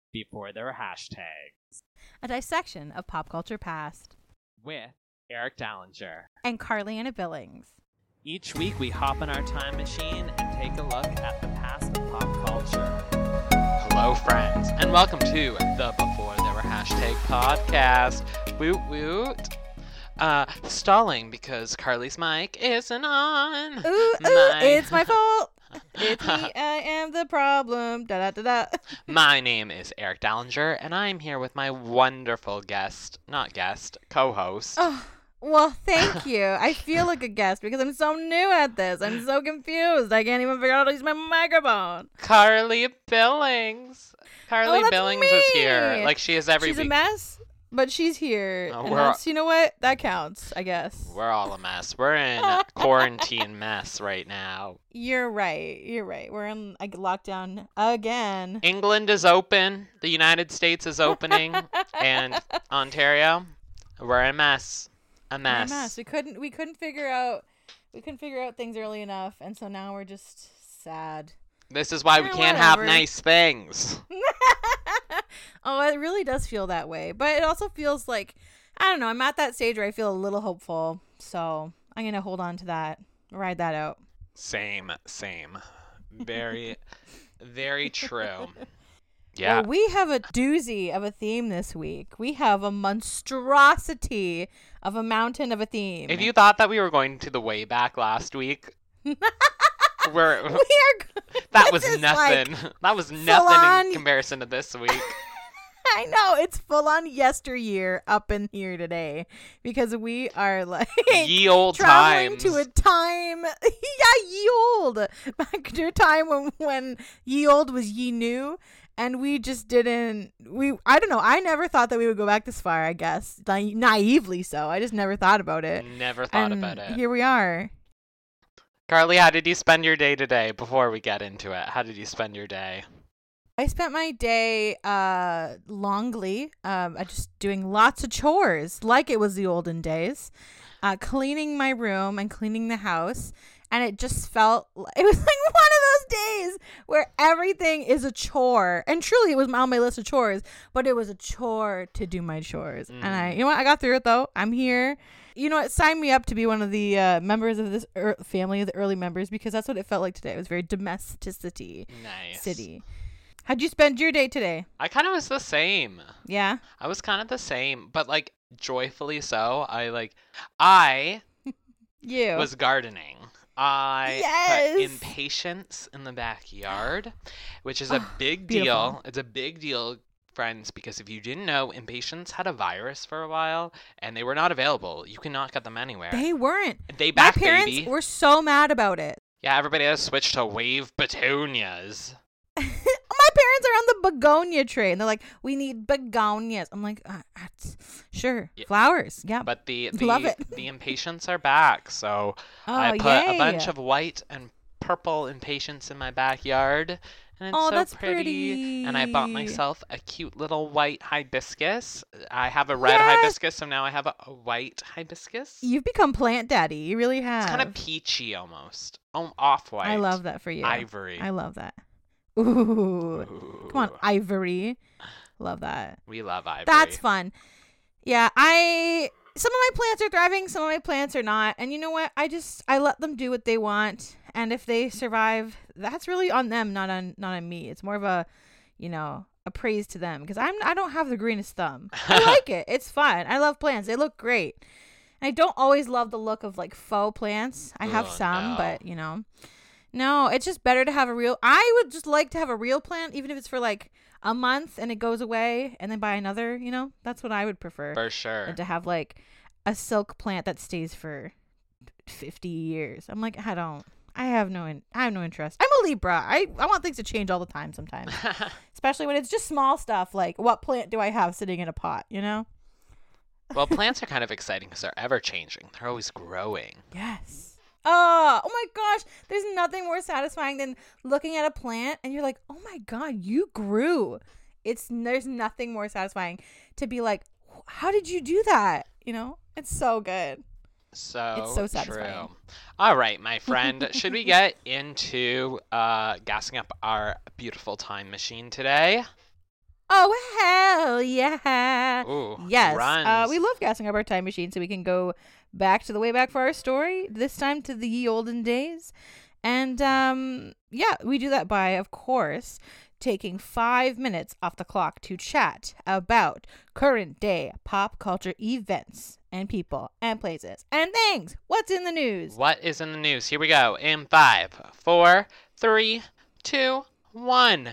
before there were hashtags. A dissection of pop culture past. With Eric Dallinger. And Carly-Anna Billings. Each week we hop in our time machine and take a look at the past of pop culture. Hello friends, and welcome to the Before There Were Hashtag podcast. Woot woot. Stalling because Carly's mic isn't on. Ooh, it's my fault. It's me, I am the problem. Da da da da. My name is Eric Dallinger, and I'm here with my wonderful co-host. Oh, well, thank you. I feel like a guest because I'm so new at this. I'm so confused. I can't even figure out how to use my microphone. Carly Billings. Carly Billings is here. Like she is every week. She's a mess. But she's here. Oh, And that's, you know what? That counts, I guess. We're all a mess. We're in quarantine mess right now. You're right. We're in lockdown again. England is open. The United States is opening. And Ontario, we're a mess. A mess. We're a mess. We couldn't figure out things early enough, and so now we're just sad. This is why we can't have nice things. Oh, it really does feel that way. But it also feels like, I don't know, I'm at that stage where I feel a little hopeful. So I'm going to hold on to that, ride that out. Same. Very, very true. Yeah. Well, we have a doozy of a theme this week. We have a monstrosity of a mountain of a theme. If you thought that we were going to the way back last week, that was nothing. That was nothing in comparison to this week. I know, it's full on yesteryear up in here today because we are like ye old traveling times. to a time, ye old, back to a time when ye old was ye new, and we just didn't. I don't know. I never thought that we would go back this far. I guess naively so. I just never thought about it. Never thought about it. Here we are. Carly, how did you spend your day today? Before we get into it, how did you spend your day? I spent my day longly just doing lots of chores like it was the olden days, cleaning my room and cleaning the house. And it just felt like it was like one of those days where everything is a chore. And truly, it was on my list of chores, but it was a chore to do my chores. And I got through it, though. I'm here. You know what? Sign me up to be one of the members of this family, the early members, because that's what it felt like today. It was very domesticity. Nice. City. How'd you spend your day today? I kind of was the same. Yeah? I was kind of the same, but like joyfully so. I was gardening. I put impatiens in the backyard, which is a big deal. It's a big deal, friends, because if you didn't know, impatiens had a virus for a while, and they were not available. You cannot get them anywhere. They weren't. They back, My parents baby. were so mad about it. Yeah, everybody has switched to wave petunias. My parents are on the begonia train. They're like, we need begonias. I'm like, sure, yeah. Flowers. Yeah, but love it. The impatiens are back, so I put a bunch of white and purple impatiens in my backyard, and it's so that's pretty. And I bought myself a cute little white hibiscus. I have a red hibiscus, so now I have a white hibiscus. You've become plant daddy. You really have. It's kind of peachy almost. Off-white. I love that for you. Ivory. I love that. Ooh. Come on, ivory. Love that. We love ivory. That's fun. Yeah, some of my plants are thriving, some of my plants are not. And you know what? I let them do what they want. And if they survive, that's really on them, not on me. It's more of a praise to them because I don't have the greenest thumb. I like it. It's fun. I love plants. They look great. And I don't always love the look of like faux plants. I have some, but no, it's just better to have I would just like to have a real plant, even if it's for like a month and it goes away and then buy another, that's what I would prefer. For sure. Than to have like a silk plant that stays for 50 years. I'm like, I have no interest. I'm a Libra. I want things to change all the time sometimes. Especially when it's just small stuff like what plant do I have sitting in a pot, Well, plants are kind of exciting because they're ever changing. They're always growing. Yes. Oh my gosh. There's nothing more satisfying than looking at a plant and you're like, oh my God, you grew. There's nothing more satisfying to be like, how did you do that? It's so good. It's so satisfying. True. All right, my friend. Should we get into gassing up our beautiful time machine today? Oh, hell yeah. Ooh, yes. We love gassing up our time machine so we can go back to the way back for our story, this time to the ye olden days. And, yeah, we do that by, of course, taking 5 minutes off the clock to chat about current day pop culture events and people and places and things. What's in the news? What is in the news? Here we go. In 5, 4, 3, 2, 1.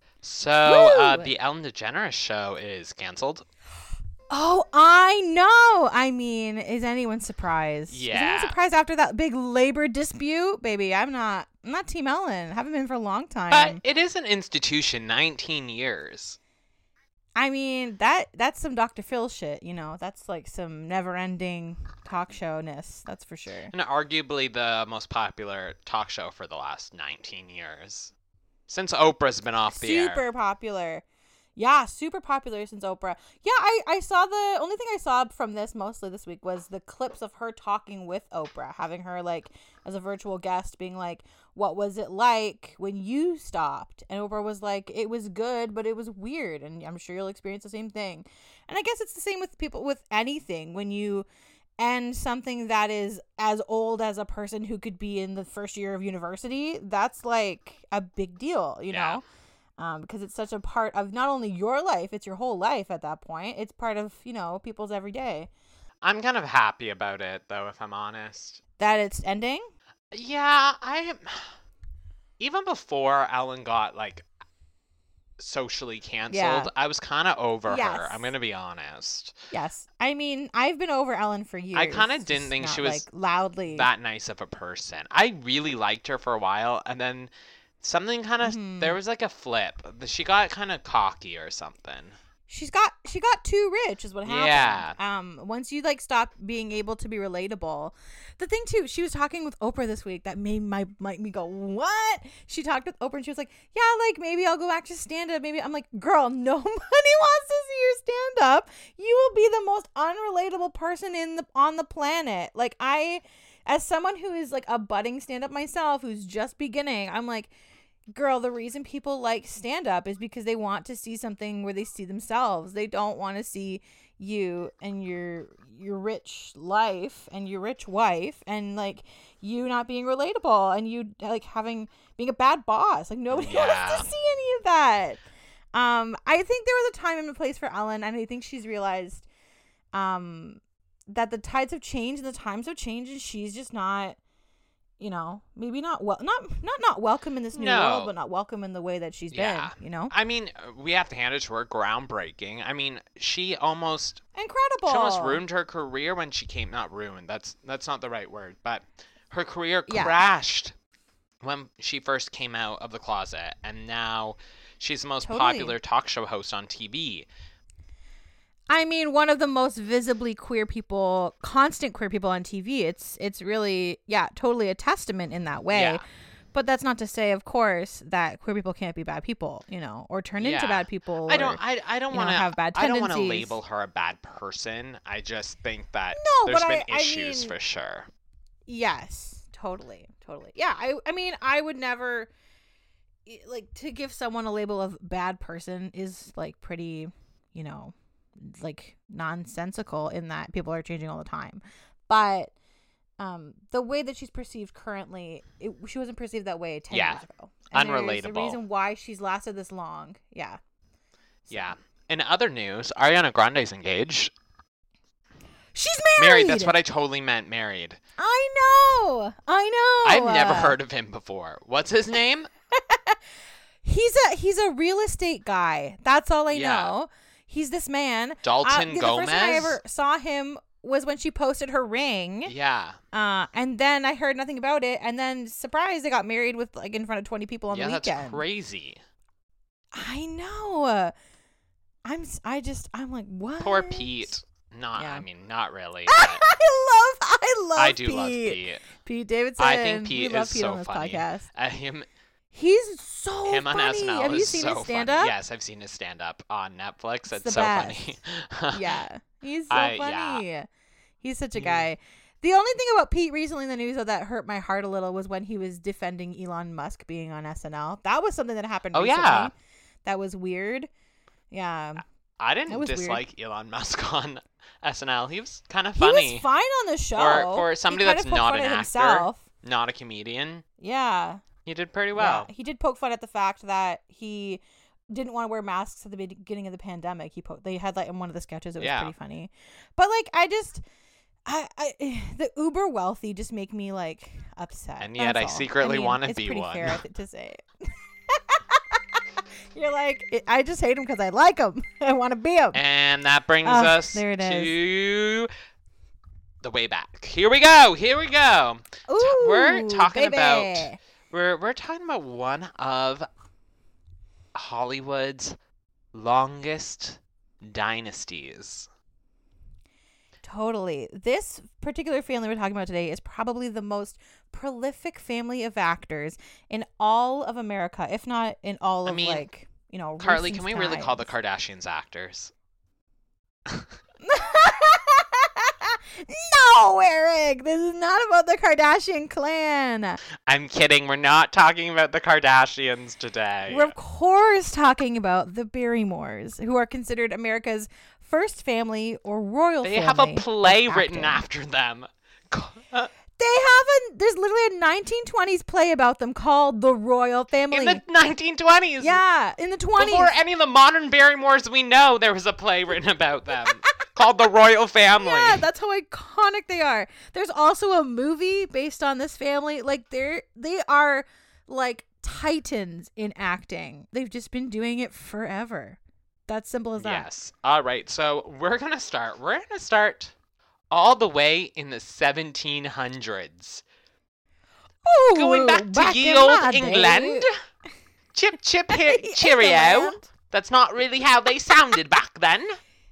So, the Ellen DeGeneres show is canceled. Oh, I know. I mean, is anyone surprised? Yeah. Is anyone surprised after that big labor dispute? Baby, I'm not Team Ellen. Haven't been for a long time. But it is an institution, 19 years. I mean, that's some Dr. Phil shit, you know. That's like some never-ending talk show-ness. That's for sure. And arguably the most popular talk show for the last 19 years. Since Oprah's been off the air. Super popular. Yeah, super popular since Oprah. Yeah, I saw the only thing I saw from this mostly this week was the clips of her talking with Oprah, having her like as a virtual guest being like, what was it like when you stopped? And Oprah was like, it was good, but it was weird. And I'm sure you'll experience the same thing. And I guess it's the same with people with anything. When you end something that is as old as a person who could be in the first year of university, that's like a big deal, you know? Because it's such a part of not only your life, it's your whole life at that point. It's part of, you know, people's everyday. I'm kind of happy about it, though, if I'm honest. That it's ending? Yeah, even before Ellen got, like, socially canceled, I was kind of over her. I'm going to be honest. Yes. I mean, I've been over Ellen for years. I kind of didn't think she was like, loudly that nice of a person. I really liked her for a while, and then something kind of, there was like a flip. She got kind of cocky or something. She got too rich is what happened. Yeah. Once you like stop being able to be relatable. The thing too, she was talking with Oprah this week that made me go, what? She talked with Oprah and she was like, yeah, like maybe I'll go back to stand up. Maybe I'm like, girl, nobody wants to see your stand up. You will be the most unrelatable person on the planet. Like as someone who is like a budding stand up myself, who's just beginning, I'm like, girl, the reason people like stand-up is because they want to see something where they see themselves. They don't want to see you and your rich life and your rich wife and like you not being relatable and you like being a bad boss. Like nobody wants to see any of that. I think there was a time and a place for Ellen, and I think she's realized that the tides have changed and the times have changed, and she's just not, you know, maybe not welcome in this new world, but not welcome in the way that she's been, you know? I mean, we have to hand it to her, groundbreaking. I mean, she almost ruined her career when she came, not ruined, that's not the right word, but her career crashed when she first came out of the closet, and now she's the most popular talk show host on TV. I mean, one of the most visibly constant queer people on TV. It's really, totally a testament in that way. Yeah. But that's not to say, of course, that queer people can't be bad people, you know, or turn into bad people. I don't want to have bad tendencies. I don't want to label her a bad person. I just think that there's been issues for sure. Yes, totally. Yeah, I mean, I would never, like, to give someone a label of bad person is like pretty, you know, like nonsensical in that people are changing all the time. But the way that she's perceived currently, she wasn't perceived that way 10 years ago. And unrelatable. There's a reason why she's lasted this long. Yeah. So. Yeah. In other news, Ariana Grande's engaged. She's married. That's what I totally meant. Married. I know. I've never heard of him before. What's his name? He's a real estate guy. That's all I know. He's this man. Dalton Gomez? The first time I ever saw him was when she posted her ring. Yeah. And then I heard nothing about it. And then, surprise, they got married with like in front of 20 people on the weekend. Yeah, that's crazy. I know. I'm like, what? Poor Pete. I mean, not really. I do love Pete. Pete Davidson. I think Pete is Pete so on this funny. Podcast. He's so funny. On SNL Have you seen his stand-up? Funny. Yes, I've seen his stand-up on Netflix. It's so best. Funny. Yeah, he's so funny. Yeah. He's such a guy. The only thing about Pete recently in the news that hurt my heart a little was when he was defending Elon Musk being on SNL. That was something that happened recently. Yeah. That was weird. Yeah. I didn't dislike weird. Elon Musk on SNL. He was kind of funny. He was fine on the show. For somebody that's not an actor, not a comedian. Yeah. He did pretty well. Yeah. He did poke fun at the fact that he didn't want to wear masks at the beginning of the pandemic. They had like in one of the sketches. It was pretty funny. But like, the uber wealthy just make me like upset. And yet I secretly want to be one. It's pretty fair to say it. You're like, I just hate him because I like him. I want to be him. And that brings us to the way back. Here we go. Ooh, we're talking about one of Hollywood's longest dynasties. Totally. This particular family we're talking about today is probably the most prolific family of actors in all of America, if not in all of Carly, can we really call the Kardashians actors? No, Eric, this is not about the Kardashian clan. I'm kidding. We're not talking about the Kardashians today. We're of course talking about the Barrymores, who are considered America's first family or royal family. They have a play written after them. There's literally a 1920s play about them called The Royal Family. In the 1920s? Yeah, in the 20s. Before any of the modern Barrymores we know, there was a play written about them called The Royal Family. Yeah, that's how iconic they are. There's also a movie based on this family. Like, they are like titans in acting. They've just been doing it forever. That's simple as that. Yes. All right, so we're going to start all the way in the 1700s. Ooh, going back to ye old England. Chip, chip, cheerio. That's not really how they sounded back then.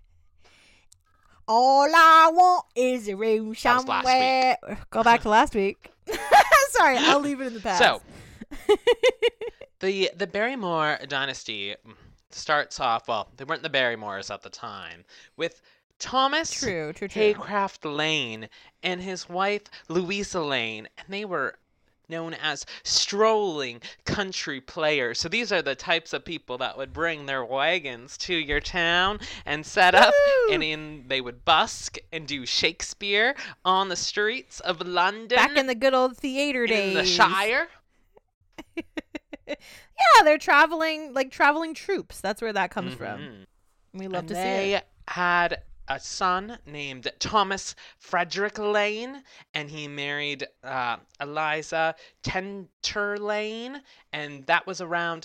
All I want is a room somewhere. Go back to last week. Sorry, I'll leave it in the past. So, the Barrymore dynasty starts off, well, they weren't the Barrymores at the time, with Thomas Haycraft Lane and his wife Louisa Lane, and they were known as strolling country players. So these are the types of people that would bring their wagons to your town and set up, and they would busk and do Shakespeare on the streets of London. Back in the good old theater days. In the Shire. Yeah, they're traveling troops. That's where that comes from. We love to see it. They had a son named Thomas Frederick Lane, and he married Eliza Tenter Lane, and that was around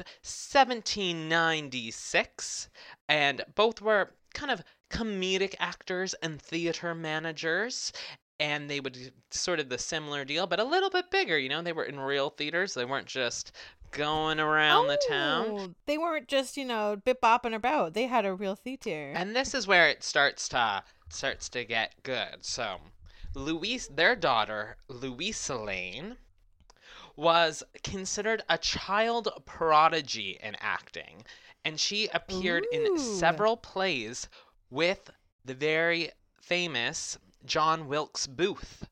1796. And both were kind of comedic actors and theater managers. And they would do sort of the similar deal, but a little bit bigger. You know, they were in real theaters. They weren't just going around the town. They weren't just, bip bopping about. They had a real theater. And this is where it starts to get good. So, their daughter, Louisa Lane, was considered a child prodigy in acting, and she appeared in several plays with the very famous John Wilkes Booth.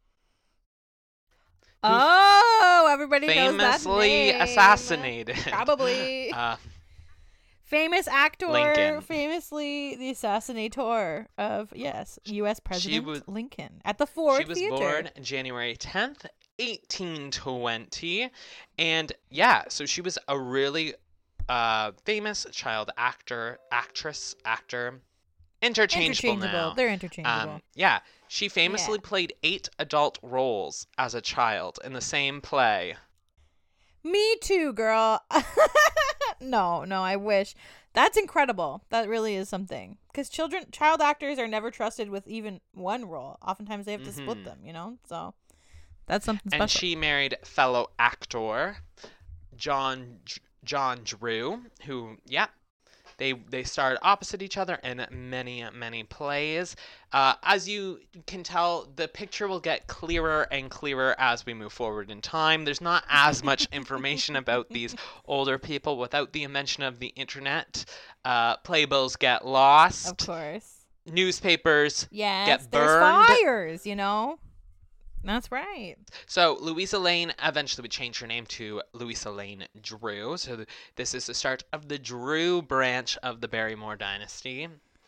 Oh, everybody knows that famously assassinated. Probably. Famous actor, Lincoln. Famously the assassinator of, U.S. President Lincoln at the Ford Theater. She was born January 10th, 1820. And so she was a really famous child actor. Interchangeable now. They're interchangeable. She famously played 8 adult roles as a child in the same play. Me too, girl. No, I wish. That's incredible. That really is something. Because child actors are never trusted with even one role. Oftentimes they have to split them, So that's something special. And she married fellow actor John Drew, who, They starred opposite each other in many, many plays. As you can tell, the picture will get clearer and clearer as we move forward in time. There's not as much information about these older people without the invention of the internet. Playbills get lost. Of course. Newspapers get burned. There's fires, That's right. So Louisa Lane eventually would change her name to Louisa Lane Drew. So this is the start of the Drew branch of the Barrymore dynasty.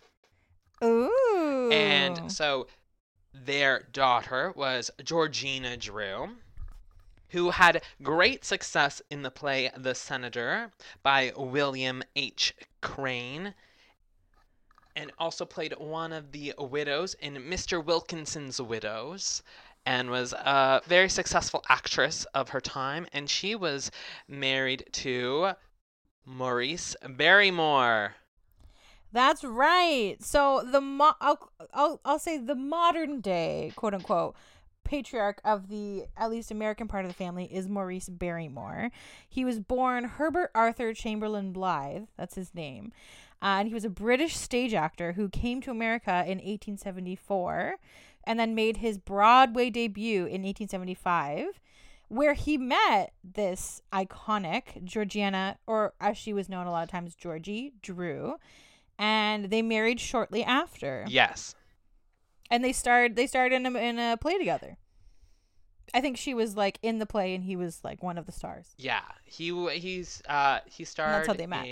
Ooh. And so their daughter was Georgina Drew, who had great success in the play The Senator by William H. Crane, and also played one of the widows in Mr. Wilkinson's Widows, and was a very successful actress of her time, and she was married to Maurice Barrymore. That's right. So I'll say the modern day, quote unquote, patriarch of the at least American part of the family is Maurice Barrymore. He was born Herbert Arthur Chamberlain Blythe. That's his name. And he was a British stage actor who came to America in 1874 and then made his Broadway debut in 1875, where he met this iconic Georgiana, or as she was known a lot of times, Georgie Drew, and they married shortly after. Yes. And they starred in a play together. I think she was like in the play and he was like one of the stars. Yeah. He starred that's how they met.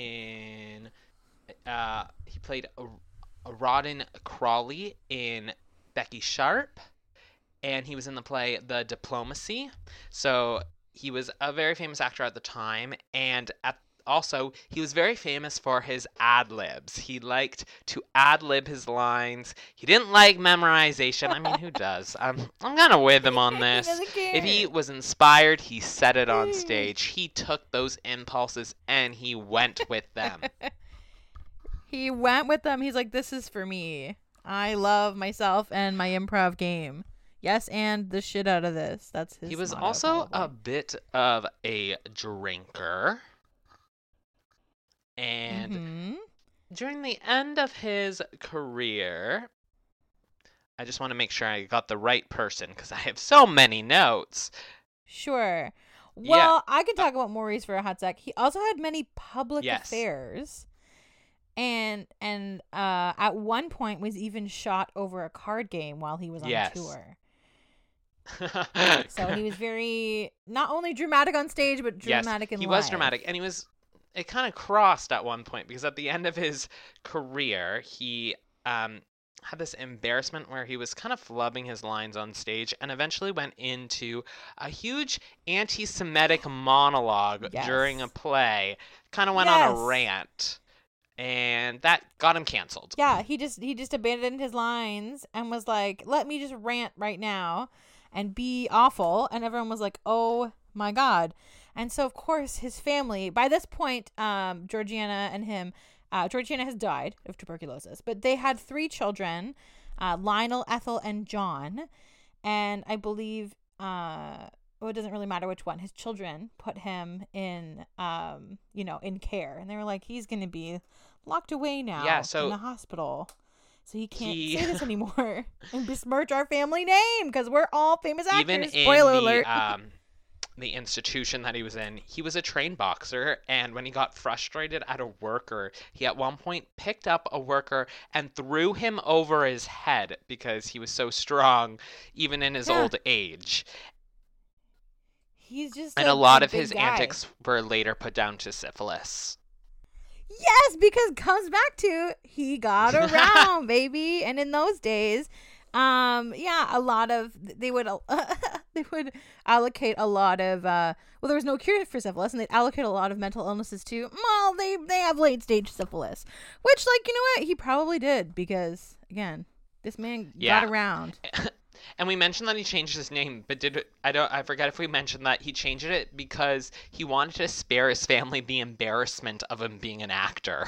He played Rawdon Crawley in Becky Sharp, and he was in the play The Diplomacy. So he was a very famous actor at the time, and also he was very famous for his ad-libs. He liked to ad-lib his lines. He didn't like memorization. I mean, who does? I'm kind of with him on this. If he was inspired, he said it on stage. He took those impulses and he went with them. He went with them. He's like, this is for me. I love myself and my improv game. Yes, and the shit out of this. That's his. He was motto, also probably. a bit of a drinker. And during the end of his career, I just want to make sure I got the right person because I have so many notes. Sure. Well, I can talk about Maurice for a hot sec. He also had many public affairs. And at one point was even shot over a card game while he was on tour. So he was very not only dramatic on stage but dramatic in life. He was dramatic, and it kind of crossed at one point because at the end of his career he had this embarrassment where he was kind of flubbing his lines on stage and eventually went into a huge anti-Semitic monologue during a play. Kind of went on a rant. And that got him canceled. Yeah, he just abandoned his lines and was like, let me just rant right now and be awful. And everyone was like, oh my God. And so, of course, his family, by this point, Georgiana and him, Georgiana has died of tuberculosis, but they had 3 children, Lionel, Ethel, and John. And I believe, it doesn't really matter which one. His children put him in, in care. And they were like, he's going to be locked away now in the hospital. So he can't say this anymore and besmirch our family name because we're all famous actors. Even Spoiler alert. The institution that he was in, he was a trained boxer, and when he got frustrated at a worker, he at one point picked up a worker and threw him over his head because he was so strong, even in his old age. He's just and a lot of his antics were later put down to syphilis. Yes, because it comes back to he got around, baby. And in those days, a lot of they would allocate a lot of there was no cure for syphilis, and they'd allocate a lot of mental illnesses to they have late stage syphilis, which you know what, he probably did because again, this man got around. And we mentioned that he changed his name, but I forget if we mentioned that he changed it because he wanted to spare his family the embarrassment of him being an actor.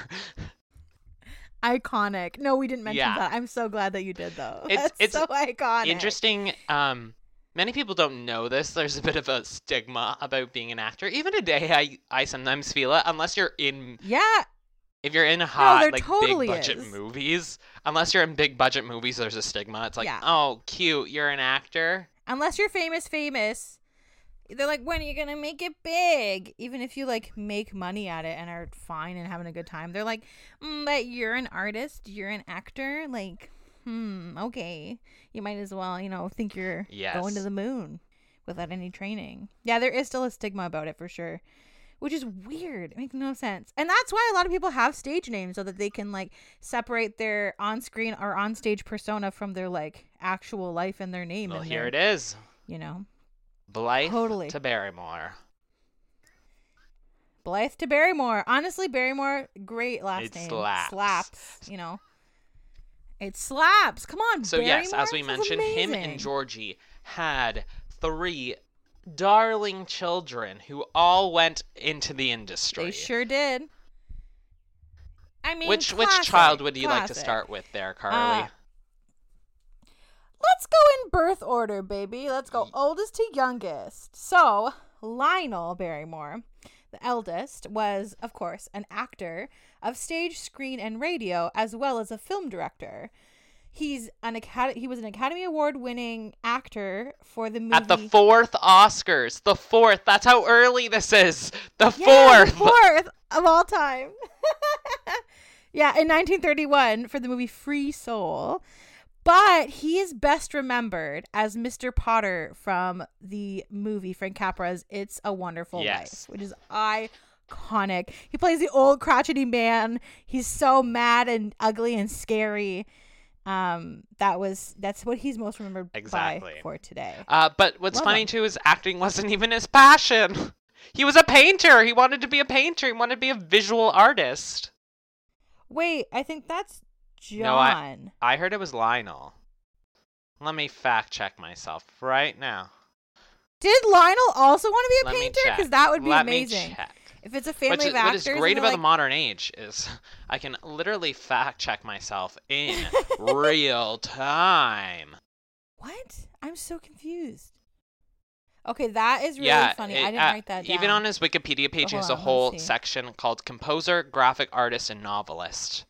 Iconic. No, we didn't mention that. I'm so glad that you did, though. It's so iconic. Interesting. Many people don't know this. There's a bit of a stigma about being an actor. Even today, I sometimes feel it, unless you're in... Yeah. If you're in big budget movies, unless you're in big budget movies, there's a stigma. It's like, oh, cute, you're an actor. Unless you're famous, they're like, when are you gonna make it big? Even if you make money at it and are fine and having a good time, they're like, but you're an artist, you're an actor, Okay. You might as well, think you're going to the moon without any training. Yeah, there is still a stigma about it for sure, which is weird. It makes no sense. And that's why a lot of people have stage names so that they can separate their on-screen or on-stage persona from their actual life and their name. Well, here it is. Blythe totally. to Barrymore. Blythe to Barrymore. Honestly, Barrymore, great last name. Slaps. It slaps. Come on, So Barrymore? yes, as we mentioned, him and Georgie had 3 darling children who all went into the industry. They sure did. I mean, which child would you like to start with there, Carly? Let's go in birth order, baby. Let's go oldest to youngest. So, Lionel Barrymore, the eldest, was, of course, an actor of stage, screen, and radio, as well as a film director. He was an Academy Award-winning actor for the movie... At the 4th Oscars. The 4th. That's how early this is. The 4th. Yeah, the 4th of all time. Yeah, in 1931 for the movie Free Soul. But he is best remembered as Mr. Potter from the movie Frank Capra's It's a Wonderful Life, which is iconic. He plays the old crotchety man. He's so mad and ugly and scary. That's what he's most remembered by for today. But what's funny too is acting wasn't even his passion. He was a painter. He wanted to be a painter. He wanted to be a visual artist. Wait, I think that's John. No, I heard it was Lionel. Let me fact check myself right now. Did Lionel also want to be a painter? Because that would be amazing. Let me check. If it's a family of actors. What is great about the modern age is I can literally fact check myself in real time. What? I'm so confused. Okay, that is really funny. I didn't write that down. Even on his Wikipedia page, he has a whole section called Composer, Graphic Artist, and Novelist.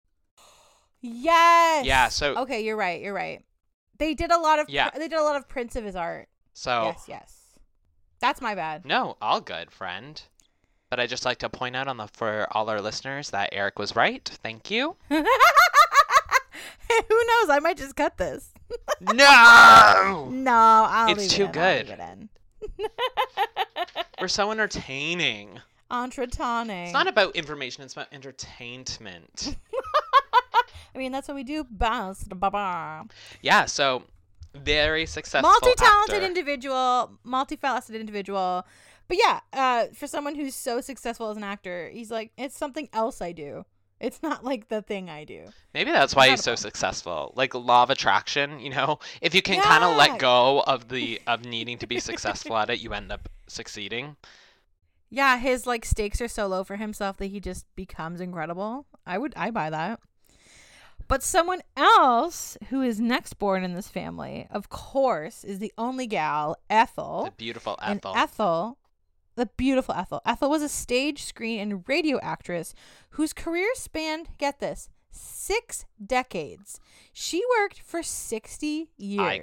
Yes. Yeah. So. Okay, you're right. They did a lot of prints of his art. So. Yes. That's my bad. No, all good, friend. But I just like to point out for all our listeners that Eric was right. Thank you. Who knows? I might just cut this. No. No, it's too good. We're so entertaining. Entretaining. It's not about information. It's about entertainment. I mean, that's what we do best. Yeah. So very successful. Multi-talented individual, multifaceted individual. But yeah, for someone who's so successful as an actor, he's like, it's something else I do. It's not like the thing I do. Maybe that's why he's so successful. Like law of attraction, if you can kind of let go of needing to be successful at it, you end up succeeding. Yeah, his stakes are so low for himself that he just becomes incredible. I buy that. But someone else who is next born in this family, of course, is the only gal, Ethel. The beautiful Ethel. And the beautiful Ethel. Ethel was a stage, screen, and radio actress whose career spanned, get this, 6 decades. She worked for 60 years.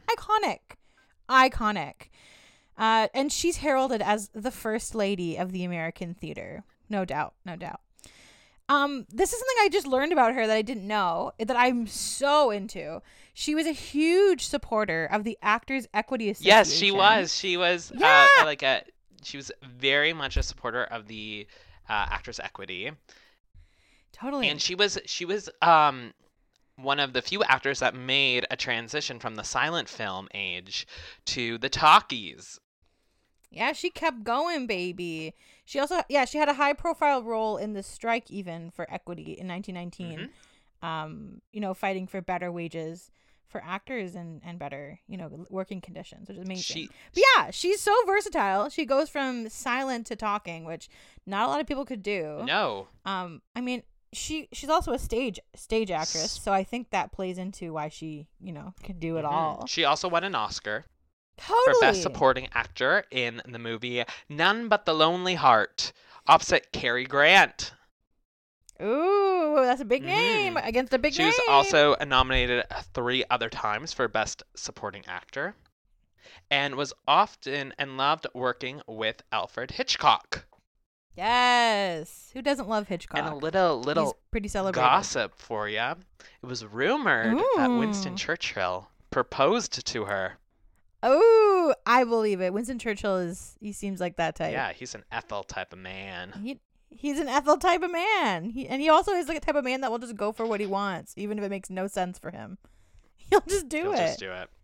Iconic. And she's heralded as the first lady of the American theater. No doubt. This is something I just learned about her that I didn't know, that I'm so into. She was a huge supporter of the Actors Equity Association. Yes, she was. She was she was very much a supporter of the Actors Equity. Totally. And she was one of the few actors that made a transition from the silent film age to the talkies. Yeah, she kept going, baby. She also, she had a high-profile role in the strike even for equity in 1919. Mm-hmm. Fighting for better wages for actors and better, working conditions, which is amazing. But yeah, she's so versatile. She goes from silent to talking, which not a lot of people could do. No. I mean, she's also a stage actress, so I think that plays into why she, can do it all. She also won an Oscar. Totally. For Best Supporting Actor in the movie None But the Lonely Heart, opposite Cary Grant. Ooh, that's a big name against a big name. She was also nominated 3 other times for Best Supporting Actor and was often and loved working with Alfred Hitchcock. Yes. Who doesn't love Hitchcock? And a little He's pretty celebrated. gossip for you. It was rumored that Winston Churchill proposed to her. Oh, I believe it. Winston Churchill he seems like that type. Yeah, he's an Ethel type of man. He's an Ethel type of man. He also is like a type of man that will just go for what he wants, even if it makes no sense for him. He'll just do it.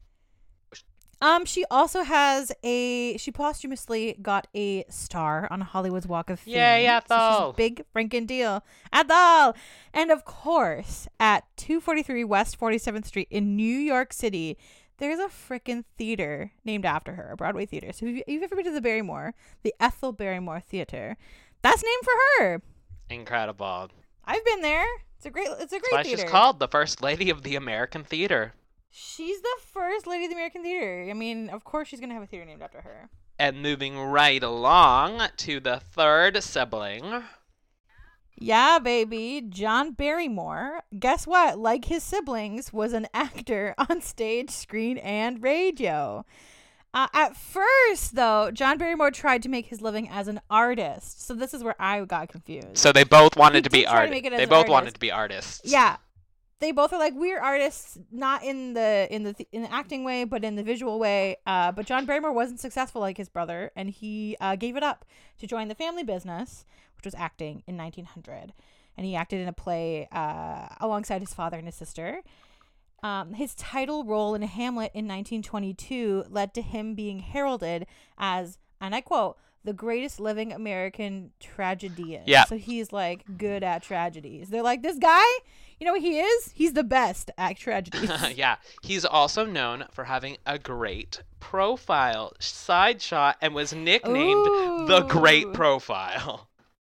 She also she posthumously got a star on Hollywood's Walk of Fame. Yay, Ethel! So she's a big freaking deal. Ethel! And of course, at 243 West 47th Street in New York City, there's a freaking theater named after her, a Broadway theater. So if you've ever been to the Barrymore, the Ethel Barrymore Theater, that's named for her. Incredible. I've been there. It's a great theater. That's why she's called the First Lady of the American Theater. She's the First Lady of the American Theater. I mean, of course she's going to have a theater named after her. And moving right along to the third sibling. Yeah, baby. John Barrymore. Guess what? Like his siblings, was an actor on stage, screen, and radio. At first, though, John Barrymore tried to make his living as an artist. So this is where I got confused. So they both wanted to be artists. They both wanted to be artists. Yeah. They both are like, we're artists, not in the acting way, but in the visual way. But John Barrymore wasn't successful like his brother, and he gave it up to join the family business, which was acting, in 1900. And he acted in a play alongside his father and his sister. His title role in Hamlet in 1922 led to him being heralded as, and I quote, the greatest living American tragedian. Yeah. So he's like good at tragedies. They're like, this guy, you know what he is? He's the best at tragedies. Yeah. He's also known for having a great profile side shot and was nicknamed the Great Profile.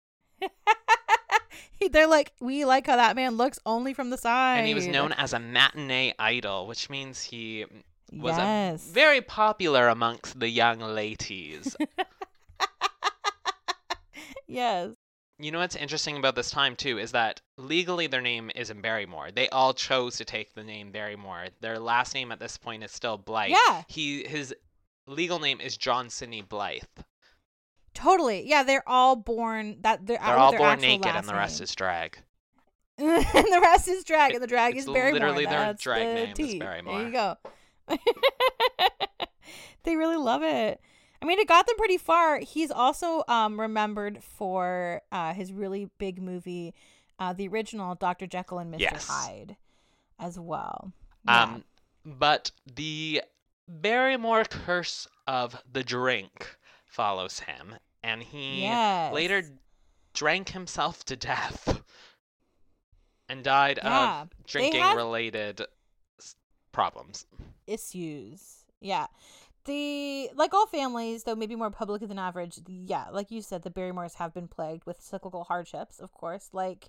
They're like, we like how that man looks only from the side. And he was known as a matinee idol, which means he was very popular amongst the young ladies. Yes. You know what's interesting about this time, too, is that legally their name isn't Barrymore. They all chose to take the name Barrymore. Their last name at this point is still Blythe. Yeah. His legal name is John Sidney Blythe. Totally. Yeah, they're all born they're all born naked and the rest is drag. And the rest is drag, and the drag is Barrymore. Literally their That's drag the name T. is Barrymore. There you go. They really love it. I mean, it got them pretty far. He's also remembered for his really big movie, the original Dr. Jekyll and Mr. Hyde, as well. Yeah. But the Barrymore curse of the drink follows him, and he later drank himself to death and died of drinking-related problems. Issues. Yeah. Like all families, though maybe more public than average, like you said, the Barrymores have been plagued with cyclical hardships, of course, like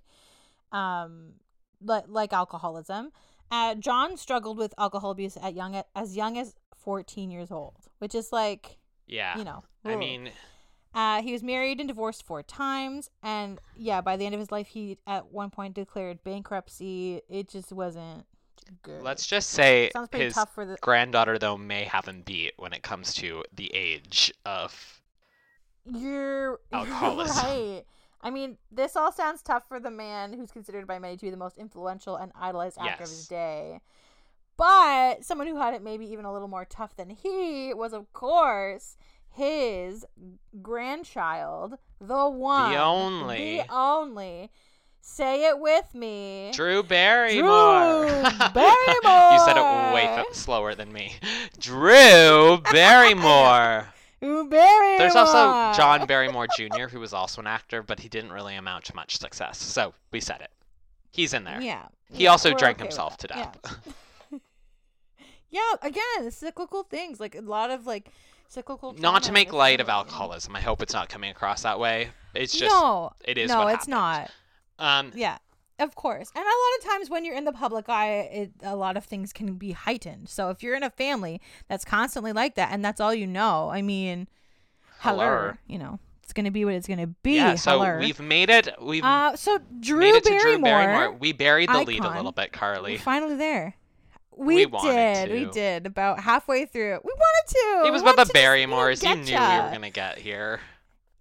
alcoholism. John struggled with alcohol abuse as young as 14 years old, which is like, yeah, you know. I mean, he was married and divorced 4 times, and by the end of his life, he at one point declared bankruptcy. It just wasn't good. Let's just say his tough for granddaughter, though, may have him beat when it comes to the age of alcoholism. Right. I mean, this all sounds tough for the man who's considered by many to be the most influential and idolized actor of his day. But someone who had it maybe even a little more tough than he was, of course, his grandchild, the one, the only. Say it with me. Drew Barrymore. Drew Barrymore. You said it way slower than me. Drew Barrymore. Drew Barrymore. There's also John Barrymore Jr., who was also an actor, but he didn't really amount to much success. So we said it. He's in there. Yeah. He also drank himself to death. Yeah. Again, cyclical things. Like a lot of cyclical trauma. Not to make light of alcoholism. I hope it's not coming across that way. It's just it is. No, what it's not. Yeah, of course. And a lot of times when you're in the public eye, a lot of things can be heightened. So if you're in a family that's constantly like that, and that's all you know, I mean, hello, it's gonna be what it's gonna be. Yeah. So we've made it. So Drew Barrymore. We buried the lead a little bit, Carly. We're finally there. We did about halfway through. We wanted to. It was about the Barrymores. You knew we were gonna get here.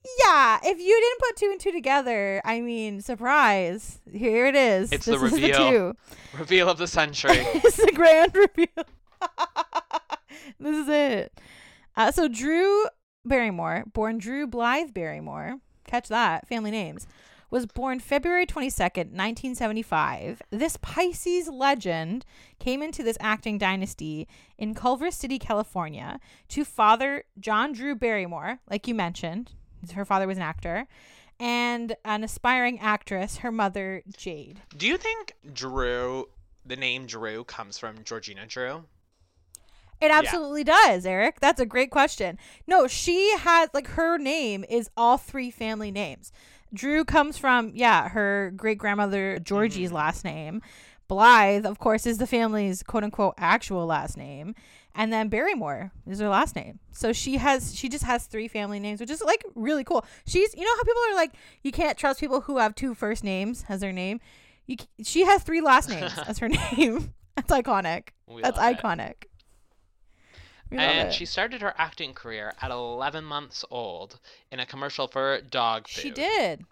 Yeah, if you didn't put 2 and 2 together, I mean, surprise. Here it is. It's the reveal. Reveal of the century. It's the grand reveal. This is it. So Drew Barrymore, born Drew Blythe Barrymore, catch that, family names, was born February 22nd, 1975. This Pisces legend came into this acting dynasty in Culver City, California, to father John Drew Barrymore, like you mentioned. Her father was an actor, and an aspiring actress, her mother, Jade. Do you think Drew, the name Drew, comes from Georgina Drew? It absolutely does, Eric. That's a great question. No, she has, like, her name is all 3 family names. Drew comes from, her great-grandmother Georgie's last name. Blythe, of course, is the family's quote-unquote actual last name. And then Barrymore is her last name. So she just has 3 family names, which is, like, really cool. She's, you know how people are like, you can't trust people who have 2 first names as their name? She has 3 last names as her name. That's iconic. That's iconic. And she started her acting career at 11 months old in a commercial for dog food. She did.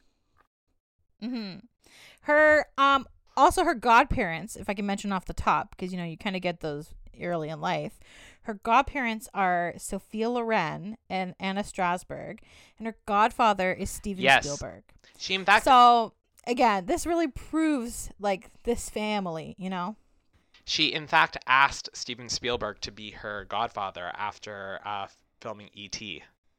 Her, also her godparents, if I can mention off the top, because, you know, you kind of get those early in life. Her godparents are Sophia Loren and Anna Strasberg, and her godfather is Steven Spielberg. She, in fact... So, again, this really proves, like, this family, you know? She, in fact, asked Steven Spielberg to be her godfather after filming E.T.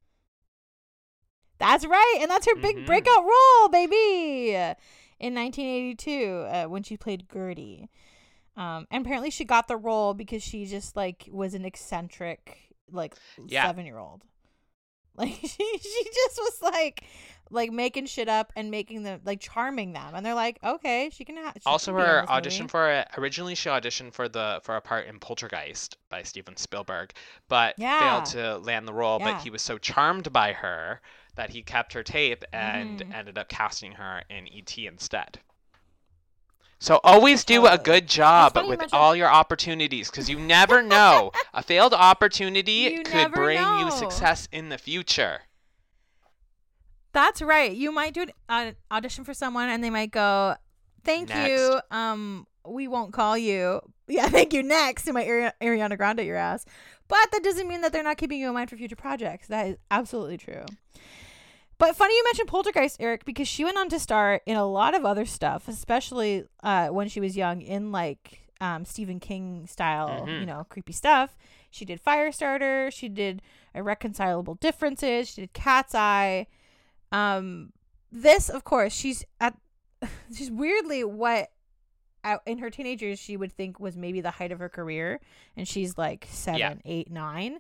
That's right, and that's her big breakout role, baby! In 1982, when she played Gertie. And apparently she got the role because she just, like, was an eccentric, like, 7-year-old. Like, she just was, like making shit up and making them, like, charming them. And they're like, okay, she can also, her audition for it, originally she auditioned for a part in Poltergeist by Steven Spielberg, but failed to land the role. But he was so charmed by her that he kept her tape and ended up casting her in E.T. instead. So always do a good job with all your opportunities, because you never know. A failed opportunity could bring you success in the future. That's right. You might do an audition for someone and they might go, thank you. We won't call you. Yeah, thank you. Next to my Ariana Grande your ass. But that doesn't mean that they're not keeping you in mind for future projects. That is absolutely true. But funny you mentioned Poltergeist, Eric, because she went on to star in a lot of other stuff, especially when she was young in, like, Stephen King style, you know, creepy stuff. She did Firestarter. She did Irreconcilable Differences. She did Cat's Eye. This, of course, she's weirdly what in her teenage years she would think was maybe the height of her career, and she's like 7, 8, 9.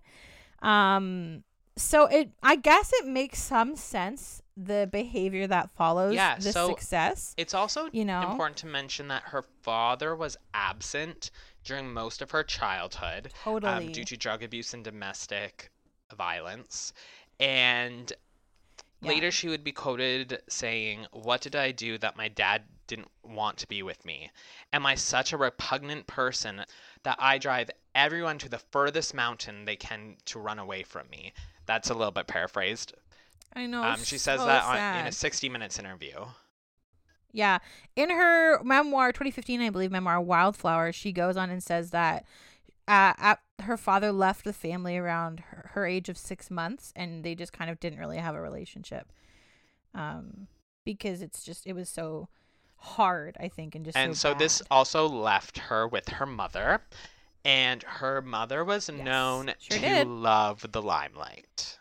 So I guess it makes some sense, the behavior that follows this success. It's also important to mention that her father was absent during most of her childhood, due to drug abuse and domestic violence, and later she would be quoted saying, "What did I do that my dad didn't want to be with me? Am I such a repugnant person that I drive everyone to the furthest mountain they can to run away from me?" That's a little bit paraphrased. I know. She says that in a 60 Minutes interview. Yeah. In her memoir, 2015, I believe, memoir, Wildflower, she goes on and says that her father left the family around her age of 6 months, and they just kind of didn't really have a relationship. Because it was so hard, I think, and just so bad. This also left her with her mother. And her mother was known to love the limelight.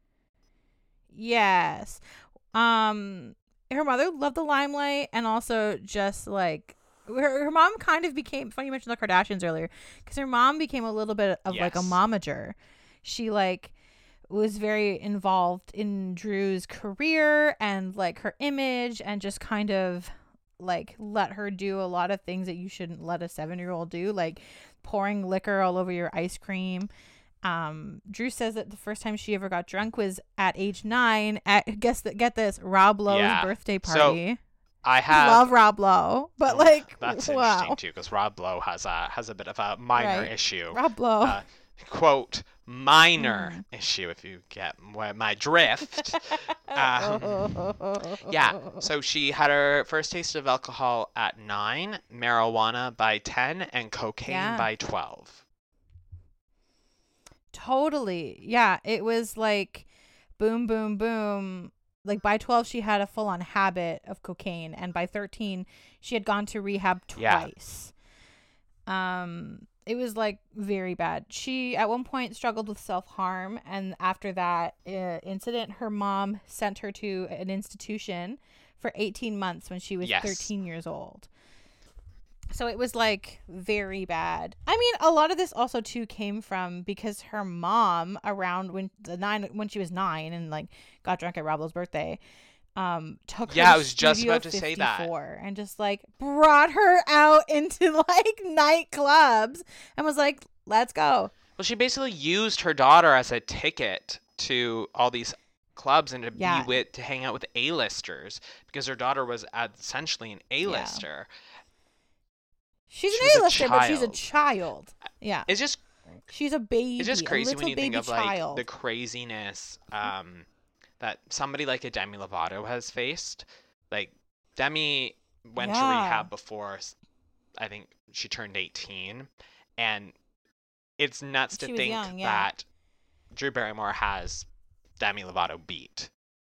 Yes. Her mother loved the limelight, and also just like her mom kind of became, funny you mentioned the Kardashians earlier, because her mom became a little bit of like a momager. She like was very involved in Drew's career and like her image, and just kind of like let her do a lot of things that you shouldn't let a 7-year-old do, like pouring liquor all over your ice cream. Drew says that the first time she ever got drunk was at age 9 at get this, Rob Lowe's birthday party. So I love Rob Lowe, but that's interesting too, because Rob Lowe has a bit of a minor issue. Rob Lowe. quote, minor issue, if you get my drift. Yeah, so she had her first taste of alcohol at 9, marijuana by 10, and cocaine by 12. Totally. Yeah, it was like boom, boom, boom. Like by 12, she had a full-on habit of cocaine, and by 13, she had gone to rehab twice. It was like very bad. She at one point struggled with self-harm, and after that incident, her mom sent her to an institution for 18 months when she was 13 years old. So it was like very bad. I mean, a lot of this also too came from because her mom around when she was 9 and like got drunk at Roblo's birthday, took her I was just about to say that, and just like brought her out into like nightclubs and was like, let's go. Well, she basically used her daughter as a ticket to all these clubs and to hang out with A-listers, because her daughter was essentially an A-lister. She's an A-lister, but she's a child. Yeah. It's just, she's a baby. It's just crazy when you think of like the craziness that somebody like a Demi Lovato has faced. Like, Demi went to rehab before, I think she turned 18, and it's nuts to think that Drew Barrymore has Demi Lovato beat.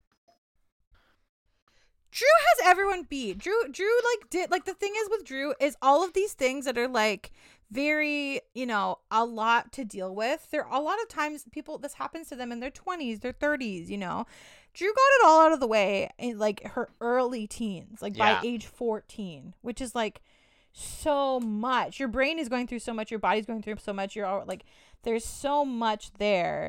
Drew has everyone beat. Drew like did, like, the thing is with Drew is all of these things that are like very, you know, a lot to deal with. There a lot of times this happens to them in their 20s, their 30s, you know. Drew got it all out of the way in like her early teens, like by age 14, which is like so much. Your brain is going through so much, your body's going through so much. You're all like, there's so much there.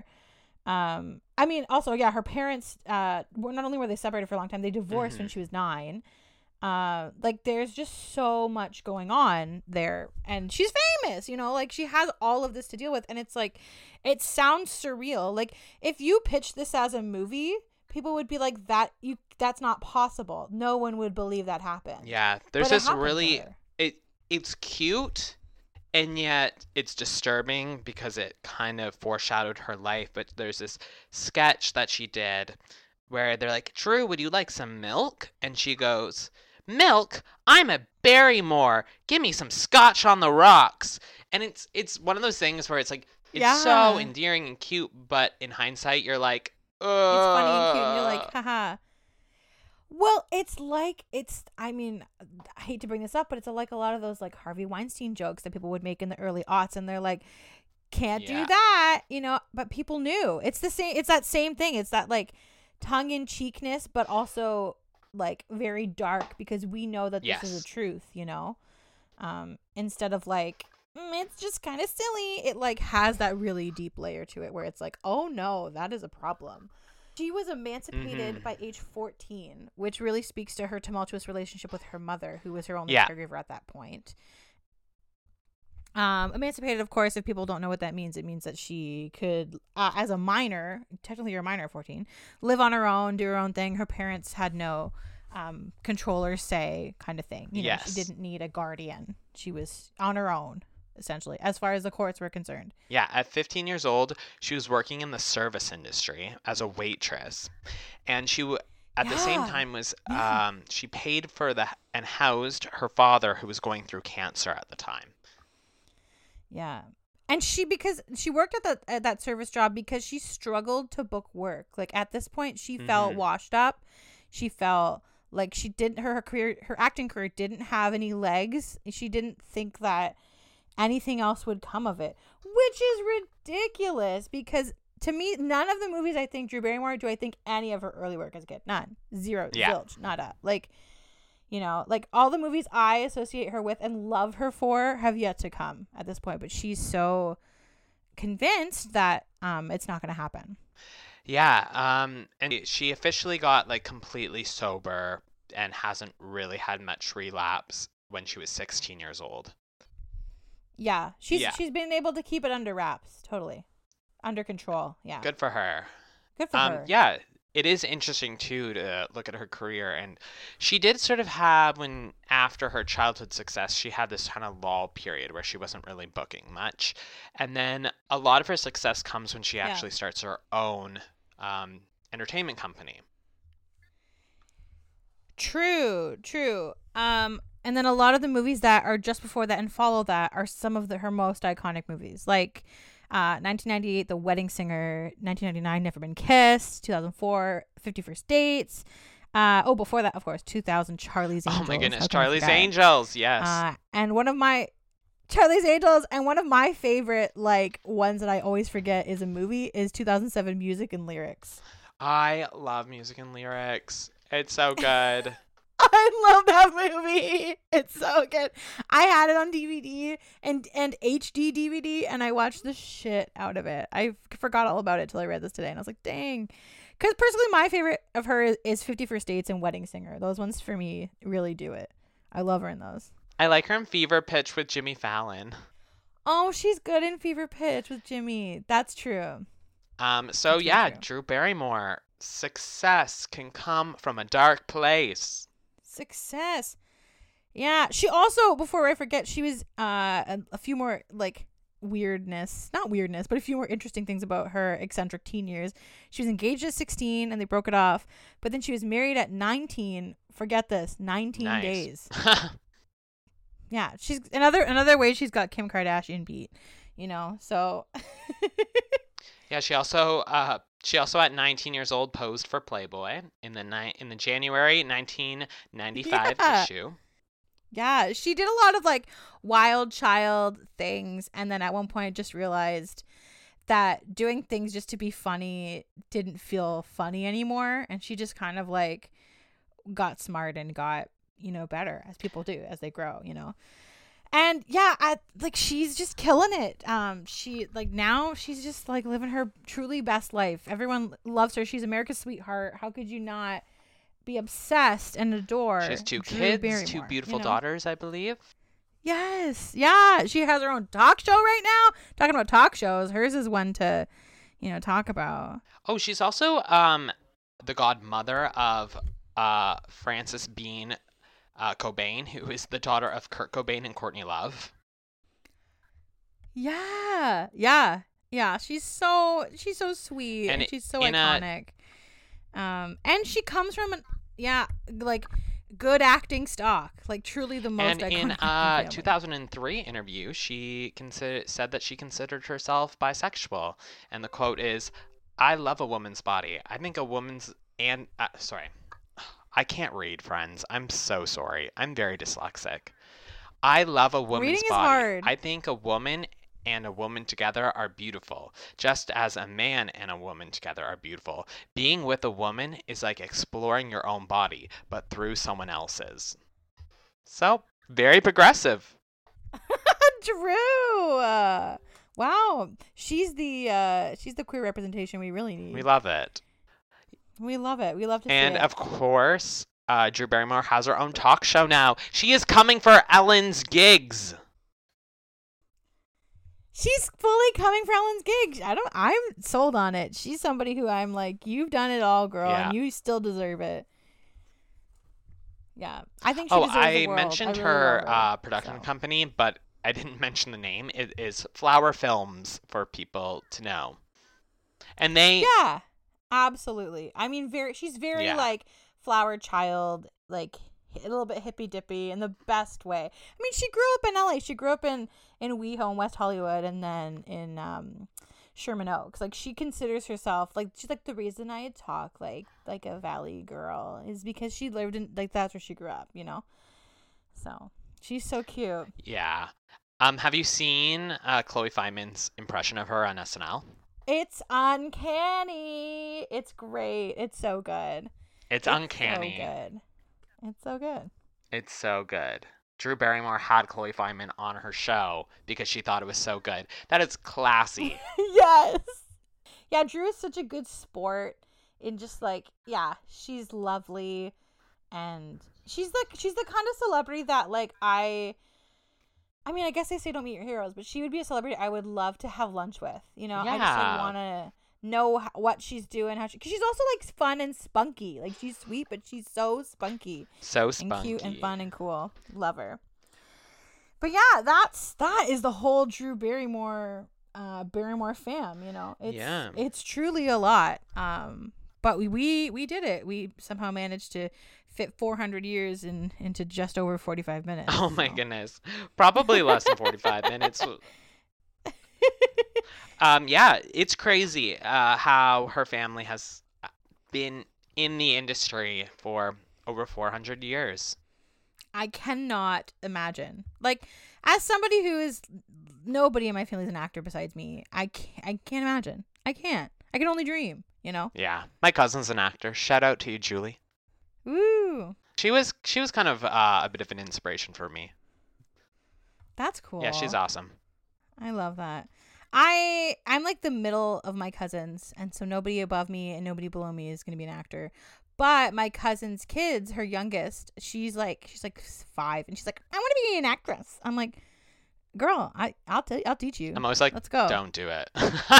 I mean, also, her parents, not only were they separated for a long time, they divorced when she was 9. Like, there's just so much going on there, and she's famous, you know, like, she has all of this to deal with, and it's like, it sounds surreal. Like, if you pitch this as a movie, people would be like, that's not possible. No one would believe that happened. Yeah, there's this really, it's cute, and yet it's disturbing because it kind of foreshadowed her life. But there's this sketch that she did where they're like, Drew, would you like some milk? And she goes, milk? I'm a Barrymore. Give me some scotch on the rocks. And it's one of those things where it's like, it's so endearing and cute, but in hindsight, you're like, ugh. It's funny and cute, and you're like, haha. Well, I mean, I hate to bring this up, but it's like a lot of those like Harvey Weinstein jokes that people would make in the early aughts, and they're like, can't do that, you know, but people knew. It's the same, it's that same thing. It's that like tongue-in-cheekness, but also like very dark, because we know that this is the truth, you know, instead of like, it's just kind of silly. It like has that really deep layer to it where it's like, oh no, that is a problem. She was emancipated by age 14, which really speaks to her tumultuous relationship with her mother, who was her only caregiver at that point. Emancipated, of course, if people don't know what that means, it means that she could, as a minor, technically you're a minor at 14, live on her own, do her own thing. Her parents had no control or say, kind of thing. You know, she didn't need a guardian. She was on her own, essentially, as far as the courts were concerned. Yeah, at 15 years old, she was working in the service industry as a waitress. And she, at the same time, was she paid for and housed her father, who was going through cancer at the time. Yeah. And because she worked at that service job because she struggled to book work. Like, at this point, she felt washed up. She felt like her acting career didn't have any legs. She didn't think that anything else would come of it, which is ridiculous, because to me, none of the movies I think Drew Barrymore, do I think any of her early work is good. None. Zero. Zilch. Nada. Like, you know, like all the movies I associate her with and love her for have yet to come at this point, but she's so convinced that it's not going to happen. Yeah. And she officially got like completely sober and hasn't really had much relapse when she was 16 years old. Yeah, she's been able to keep it under wraps, totally, under control. Yeah, good for her. Good for her. Yeah, it is interesting too to look at her career, and she did sort of have, when after her childhood success, she had this kind of lull period where she wasn't really booking much, and then a lot of her success comes when she actually starts her own entertainment company. True. And then a lot of the movies that are just before that and follow that are some of her most iconic movies, like 1998, The Wedding Singer, 1999, Never Been Kissed, 2004, 50 First Dates. Before that, of course, 2000, Charlie's Angels. Oh my goodness, Charlie's Angels, yes. And one of my Charlie's Angels, and one of my favorite like ones that I always forget is a movie is 2007, Music and Lyrics. I love Music and Lyrics. It's so good. I love that movie. It's so good. I had it on DVD and HD DVD, and I watched the shit out of it. I forgot all about it till I read this today, and I was like, dang. Because personally, my favorite of her is 50 First Dates and Wedding Singer. Those ones for me really do it. I love her in those. I like her in Fever Pitch with Jimmy Fallon. Oh, she's good in Fever Pitch with Jimmy. That's true. So yeah, true. Drew Barrymore. Success can come from a dark place. Success. Yeah. She also, before I forget, she was a few more like not weirdness, but a few more interesting things about her eccentric teen years. She was engaged at 16 and they broke it off, but then she was married at 19. Forget this, 19 days. Yeah, she's another way she's got Kim Kardashian beat, so. Yeah, she also at 19 years old posed for Playboy in the January 1995 issue. Yeah, she did a lot of like wild child things, and then at one point just realized that doing things just to be funny didn't feel funny anymore, and she just kind of like got smart and got better, as people do as they grow, And yeah, she's just killing it. She now she's just like living her truly best life. Everyone loves her. She's America's sweetheart. How could you not be obsessed and adore? She has two kids, Barrymore, two beautiful daughters, I believe. Yes. Yeah. She has her own talk show right now. Talking about talk shows, hers is one to, talk about. Oh, she's also the godmother of Frances Bean Cobain, who is the daughter of Kurt Cobain and Courtney Love. Yeah. She's so sweet, and she's so iconic. And she comes from good acting stock, like truly the most iconic. And in a 2003 interview, she said that she considered herself bisexual, and the quote is, "I love a woman's body. I think a woman's sorry." I can't read, friends. I'm so sorry. I'm very dyslexic. I love a woman's Reading body. Is hard. I think a woman and a woman together are beautiful, just as a man and a woman together are beautiful. Being with a woman is like exploring your own body, but through someone else's. So, very progressive. True. Wow. She's the queer representation we really need. We love it. We love it. We love to see it. And of course, Drew Barrymore has her own talk show now. She is coming for Ellen's gigs. She's fully coming for Ellen's gigs. I'm sold on it. She's somebody who I'm like, you've done it all, girl, and you still deserve it. Yeah. I think she deserves the world. Mentioned her production company, but I didn't mention the name. It is Flower Films for people to know. And they... Yeah. Absolutely. I mean, she's very like flower child, like a little bit hippy dippy in the best way. I mean, she grew up in LA. She grew up in WeHo in West Hollywood, and then in Sherman Oaks. Like, she considers herself like, she's like, the reason I talk like a Valley girl is because she lived in, like, that's where she grew up, So she's so cute. Yeah. Have you seen Chloe Fineman's impression of her on SNL? It's uncanny. It's great. It's so good. It's uncanny. So good. It's so good. It's so good. Drew Barrymore had Chloe Fineman on her show because she thought it was so good. That is classy. Yes. Yeah, Drew is such a good sport in just like, she's lovely, and she's the kind of celebrity that like I mean, I guess they say don't meet your heroes, but she would be a celebrity I would love to have lunch with. I just want to know what she's doing, because she's also like fun and spunky. Like she's sweet, but she's so spunky, and cute and fun and cool. Love her. But yeah, that is the whole Drew Barrymore fam. You know, it's truly a lot. But we did it. We somehow managed to fit 400 years into just over 45 minutes. Oh my goodness, probably less than 45 minutes. Yeah, it's crazy how her family has been in the industry for over 400 years. I cannot imagine. Like, as somebody who is, nobody in my family is an actor besides me, I can't imagine. I can't. I can only dream, you know? Yeah, my cousin's an actor. Shout out to you, Julie. Woo! She was kind of a bit of an inspiration for me. That's cool. Yeah, she's awesome. I love that. I'm like the middle of my cousins, and so nobody above me and nobody below me is going to be an actor. But my cousin's kids, her youngest, she's like 5, and she's like, I want to be an actress. I'm like, girl, I'll teach you. I'm always like, let's go. Don't do it.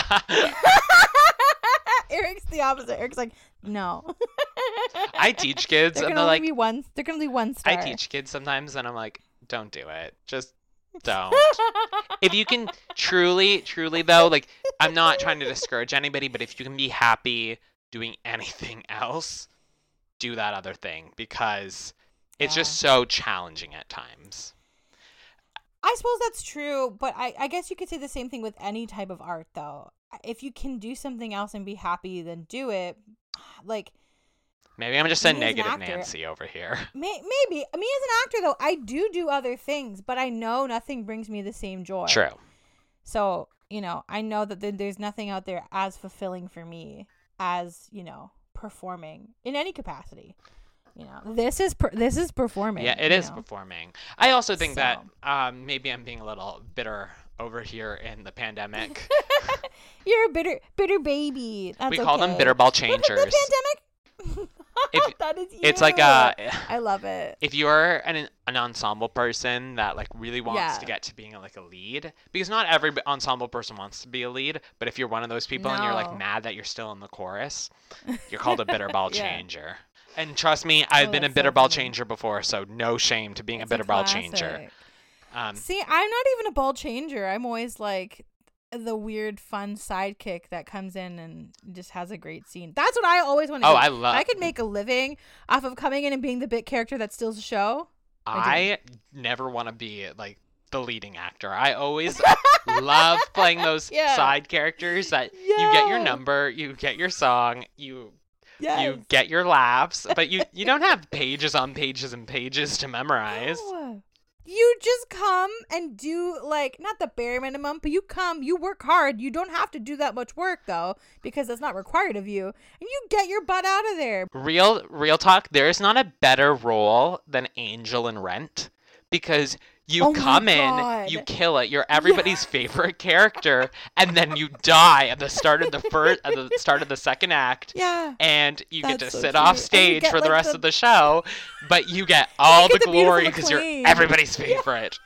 Eric's the opposite. Eric's like, no. I teach kids, and they're like, they're gonna be one star. I teach kids sometimes, and I'm like, don't do it. Just don't. If you can truly though, like, I'm not trying to discourage anybody, but if you can be happy doing anything else, do that other thing, because it's just so challenging at times. I suppose that's true, but I guess you could say the same thing with any type of art, though. If you can do something else and be happy, then do it. Like, maybe I'm just a negative Nancy over here. Maybe. Me as an actor, though, I do other things, but I know nothing brings me the same joy. True. So, you know, I know that there's nothing out there as fulfilling for me as, you know, performing in any capacity. You know, this is performing. Yeah, it is performing. I also think that maybe I'm being a little bitter over here in the pandemic. You're a bitter baby. That's we call them bitterball changers. The pandemic. That is you. It's like I love it. If you're an ensemble person that like really wants to get to being like a lead, because not every ensemble person wants to be a lead, but if you're one of those people and you're like mad that you're still in the chorus, you're called a bitterball changer. And trust me, I've been a bitterball changer before, so no shame to being a bitterball changer. See, I'm not even a ball changer. I'm always like the weird, fun sidekick that comes in and just has a great scene. That's what I always want to do. I love. I could make a living off of coming in and being the bit character that steals the show. I never want to be like the leading actor. I always love playing those side characters that you get your number, you get your song, you get your laughs, but you don't have pages on pages and pages to memorize. No. You just come and do, like, not the bare minimum, but you come, you work hard. You don't have to do that much work, though, because that's not required of you. And you get your butt out of there. Real talk, there is not a better role than Angel in Rent, because you come in, you kill it, you're everybody's favorite character, and then you die at the start of the second act. Yeah. And you get to sit off stage for the rest of the show, but you get all the glory because you're everybody's favorite.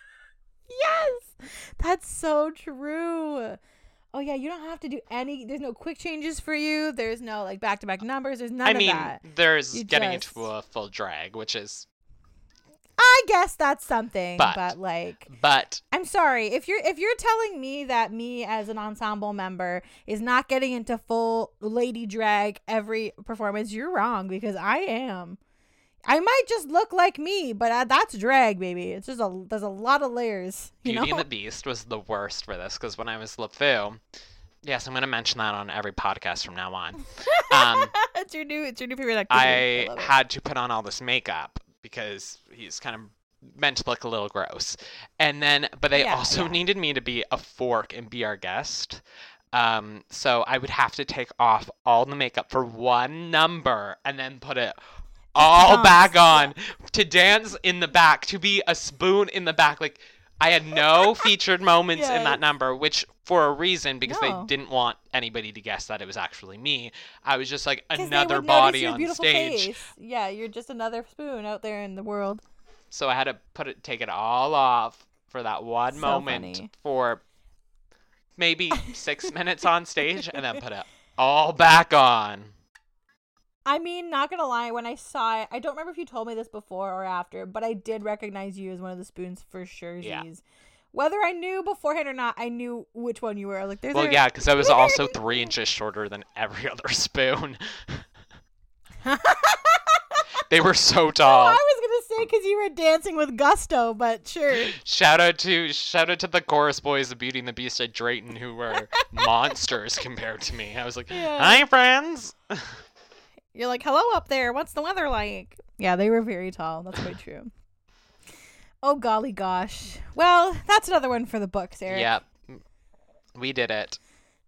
Yes. That's so true. Oh yeah, you don't have to do there's no quick changes for you. There's no like back-to-back numbers. There's none of that. There's getting into a full drag, which is, I guess that's something, but I'm sorry if you're telling me that me as an ensemble member is not getting into full lady drag every performance, you're wrong, because I am. I might just look like me, but that's drag, baby. It's just there's a lot of layers. Beauty and the Beast was the worst for this, because when I was LeFou, yes, I'm gonna mention that on every podcast from now on. It's your new favorite activity. I had to put on all this makeup, because he's kind of meant to look a little gross. And then, but they also needed me to be a fork and be our guest. So I would have to take off all the makeup for one number and then put it all back on to dance in the back, to be a spoon in the back. Like, I had no featured moments in that number, which for a reason, because they didn't want anybody to guess that it was actually me. I was just like another body on stage. Face. Yeah, you're just another spoon out there in the world. So I had to take it all off for that one moment for maybe 6 minutes on stage, and then put it all back on. I mean, not gonna lie, when I saw it, I don't remember if you told me this before or after, but I did recognize you as one of the Spoons for sure. Yeah. Whether I knew beforehand or not, I knew which one you were. Like, yeah, because I was also 3 inches shorter than every other Spoon. They were so tall. Oh, I was gonna say because you were dancing with gusto, but sure. Shout out to the chorus boys of Beauty and the Beast at Drayton, who were monsters compared to me. I was like, Hi, friends. You're like, hello up there. What's the weather like? Yeah, they were very tall. That's quite true. Oh, golly gosh. Well, that's another one for the books, Eric. Yep. We did it.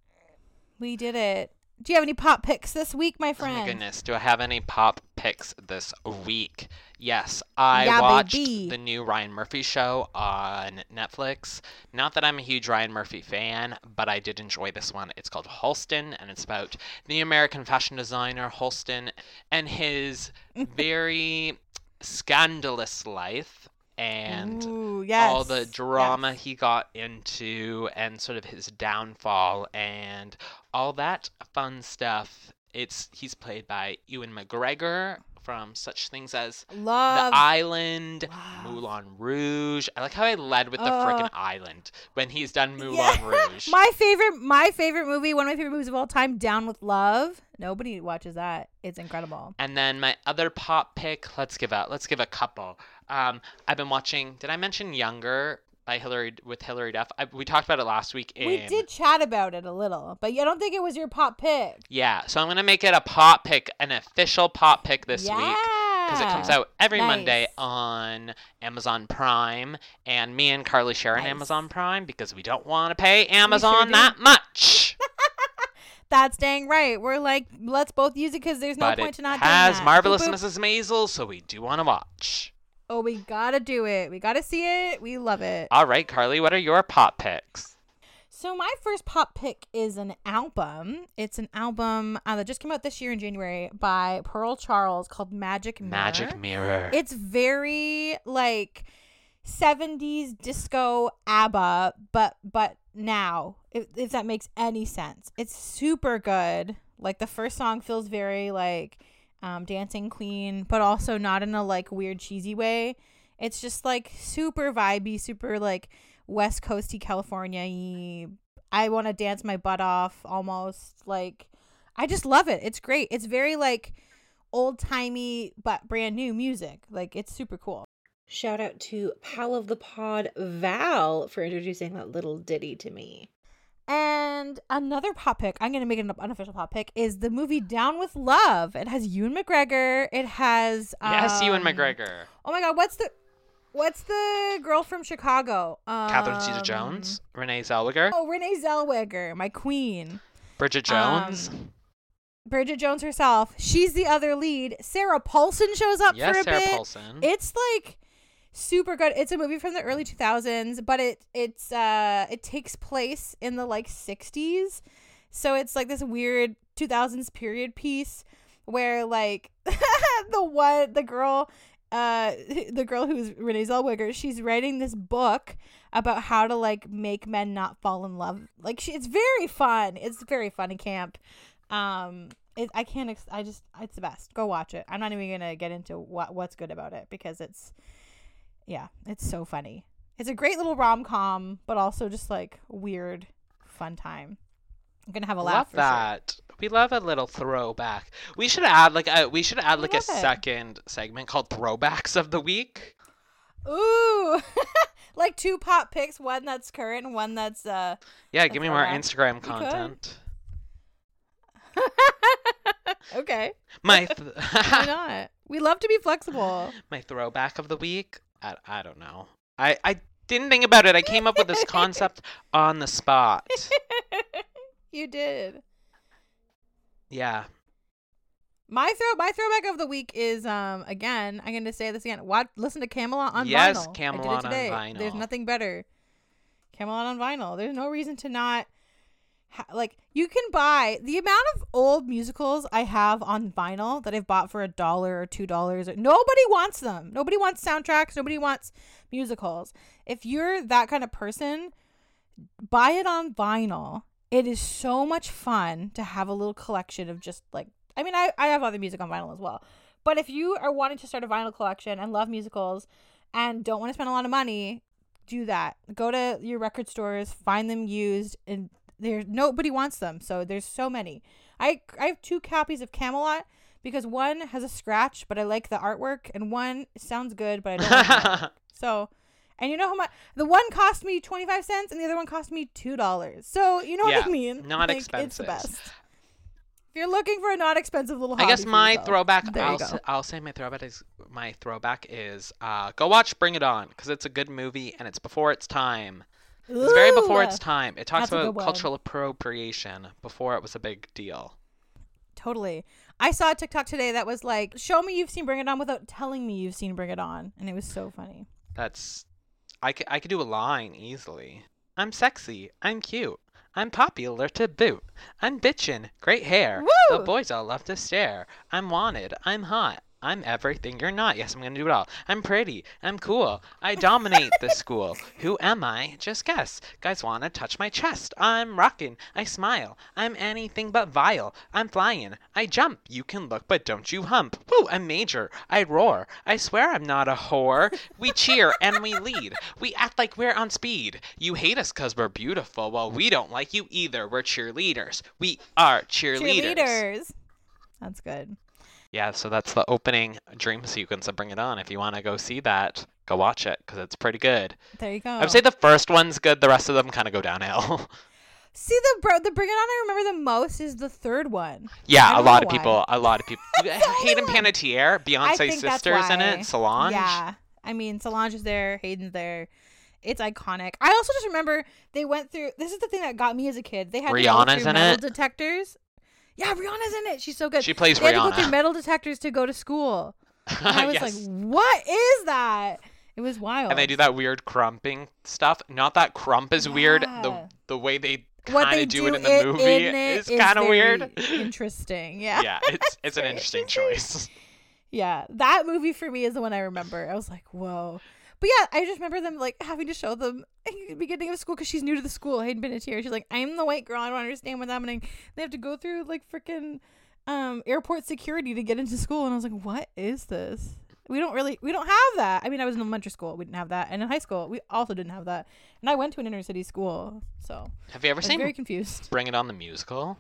We did it. Do you have any pop picks this week, my friend? Oh, my goodness. Do I have any pop picks this week? Yes. I watched the new Ryan Murphy show on Netflix. Not that I'm a huge Ryan Murphy fan, but I did enjoy this one. It's called Halston, and it's about the American fashion designer Halston and his very scandalous life. And all the drama he got into and sort of his downfall and all that fun stuff. He's played by Ewan McGregor from such things as The Island, Moulin Rouge. I like how I led with the freaking Island when he's done Moulin Rouge. My favorite movie, one of my favorite movies of all time, Down with Love. Nobody watches that. It's incredible. And then my other pop pick, let's give a couple. I've been watching, did I mention Younger by Hilary Duff? We talked about it last week. We did chat about it a little, but I don't think it was your pop pick. Yeah, so I'm going to make it a pop pick, an official pop pick this week. Because it comes out every Monday on Amazon Prime. And me and Carly share an Amazon Prime because we don't want to pay Amazon that much. That's dang right. We're like, let's both use it because there's no point to not doing that. It has Marvelous Mrs. Maisel, so we do want to watch. Oh, we gotta do it. We gotta see it. We love it. All right, Carly, what are your pop picks? So my first pop pick is an album. It's an album that just came out this year in January by Pearl Charles called Magic Mirror. Magic Mirror. It's very like 70s disco ABBA, but now, if that makes any sense. It's super good. Like the first song feels very like Dancing Queen, but also not in a like weird cheesy way. It's just like super vibey, super like West Coasty California-y. I want to dance my butt off almost. Like, I just love it. It's great. It's very like old-timey but brand new music. Like, it's super cool. Shout out to pal of the pod Val for introducing that little ditty to me. And another pop pick, I'm going to make it an unofficial pop pick, is the movie Down with Love. It has Ewan McGregor. It has... yes, Ewan McGregor. Oh my God, what's the girl from Chicago? Catherine Zeta-Jones? Renee Zellweger? Oh, Renee Zellweger, my queen. Bridget Jones? Bridget Jones herself. She's the other lead. Sarah Paulson shows up for a bit. Yes, Sarah Paulson. It's like... super good. It's a movie from the early 2000s, but it takes place in the like 60s. So it's like this weird 2000s period piece where like the girl who's Renee Zellweger, she's writing this book about how to like make men not fall in love. Like it's very fun. It's very funny camp. It's the best. Go watch it. I'm not even going to get into what's good about it because it's so funny. It's a great little rom-com, but also just like weird, fun time. I'm gonna have a laugh. Love that. Sure. We love a little throwback. We should add a second segment called Throwbacks of the Week. Ooh, like 2 pop picks, one that's current, and one that's give me more Instagram content. Okay. Why not? We love to be flexible. My throwback of the week. I don't know. I didn't think about it. I came up with this concept on the spot. You did. Yeah. My throwback of the week is again, I'm going to say this again. Listen to Camelot on vinyl. Yes, Camelot on vinyl. There's nothing better. Camelot on vinyl. There's no reason to not you can buy the amount of old musicals I have on vinyl that I've bought for $1 or $2. Nobody wants them. Nobody wants soundtracks. Nobody wants musicals. If you're that kind of person, buy it on vinyl it is so much fun to have a little collection of just like, I mean, I have other music on vinyl as well. But if you are wanting to start a vinyl collection and love musicals and don't want to spend a lot of money, do that. Go to your record stores, find them used, and nobody wants them. So there's so many. I have 2 copies of Camelot because one has a scratch, but I like the artwork, and one sounds good, but I don't like the artwork. So, and you know how much the one cost me 25 cents and the other one cost me $2. So you know what I mean? Not expensive. It's the best. If you're looking for a not expensive little hobby, I guess my throwback, I'll say my throwback is go watch Bring It On, because it's a good movie and it's before its time. It's very before its time. It talks about cultural appropriation before it was a big deal. Totally. I saw a TikTok today that was like, show me you've seen Bring It On without telling me you've seen Bring It On. And it was so funny. I could do a line easily. I'm sexy. I'm cute. I'm popular to boot. I'm bitchin'. Great hair. Woo! The boys all love to stare. I'm wanted. I'm hot. I'm everything you're not. Yes, I'm going to do it all. I'm pretty. I'm cool. I dominate the school. Who am I? Just guess. Guys want to touch my chest. I'm rockin'. I smile. I'm anything but vile. I'm flying. I jump. You can look, but don't you hump. Woo, I'm major. I roar. I swear I'm not a whore. We cheer and we lead. We act like we're on speed. You hate us because we're beautiful. Well, we don't like you either. We're cheerleaders. We are cheerleaders. That's good. Yeah, so that's the opening dream sequence of Bring It On. If you want to go see that, go watch it, because it's pretty good. There you go. I would say the first one's good. The rest of them kind of go downhill. See, the Bring It On I remember the most is the third one. Yeah, a lot of people. Hayden Panettiere, Beyonce's sister's in it. Solange. Yeah. I mean, Solange is there. Hayden's there. It's iconic. I also just remember they went through... This is the thing that got me as a kid. They had Rihanna's in metal it. detectors. Yeah, Rihanna's in it. She's so good. She plays Rihanna. Rihanna. They had to go through metal detectors to go to school. And I was like, what is that? It was wild. And they do that weird crumping stuff. Not that crump is weird. The way they kind of do it in the movie is kind of weird. Interesting. Yeah. Yeah, it's an interesting choice. Yeah, that movie for me is the one I remember. I was like, whoa. But yeah, I just remember them like having to show them at the beginning of school because she's new to the school. Hayden Panettiere. She's like, I'm the white girl. I don't understand what's happening. They have to go through like freaking airport security to get into school. And I was like, what is this? We don't have that. I mean, I was in elementary school. We didn't have that. And in high school, we also didn't have that. And I went to an inner city school. So have you ever seen very confused. Bring It On the musical?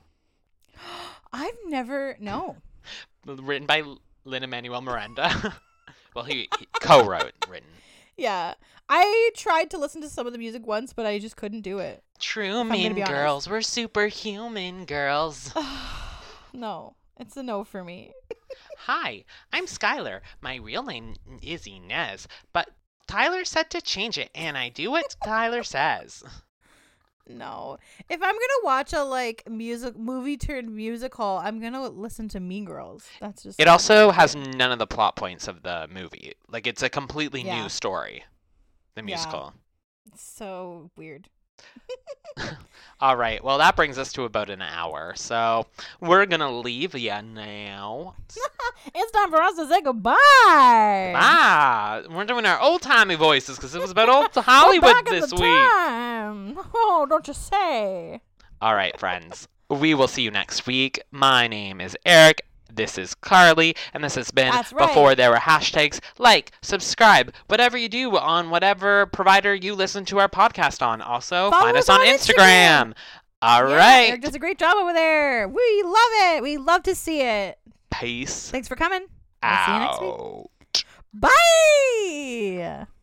No. Written by Lin-Manuel Miranda. Well, he co-wrote written. Yeah. I tried to listen to some of the music once, but I just couldn't do it. True mean girls. We're superhuman girls. No. It's a no for me. Hi, I'm Skylar. My real name is Inez, but Tyler said to change it, and I do what Tyler says. No. If I'm gonna watch a movie turned musical, I'm gonna listen to Mean Girls. That's just. It also has none of the plot points of the movie. Like, it's a completely new story. The musical. Yeah. It's so weird. All right. Well, that brings us to about an hour. So we're gonna leave you now. It's time for us to say goodbye. We're doing our old timey voices because it was about old Hollywood this week. Oh, don't you say? All right, friends. We will see you next week. My name is Eric. This is Carly, and this has been Before There Were Hashtags. Like, subscribe, whatever you do on whatever provider you listen to our podcast on. Also, find us on Instagram. All right. Eric does a great job over there. We love it. We love to see it. Peace. Thanks for coming. We'll see you next week. Bye.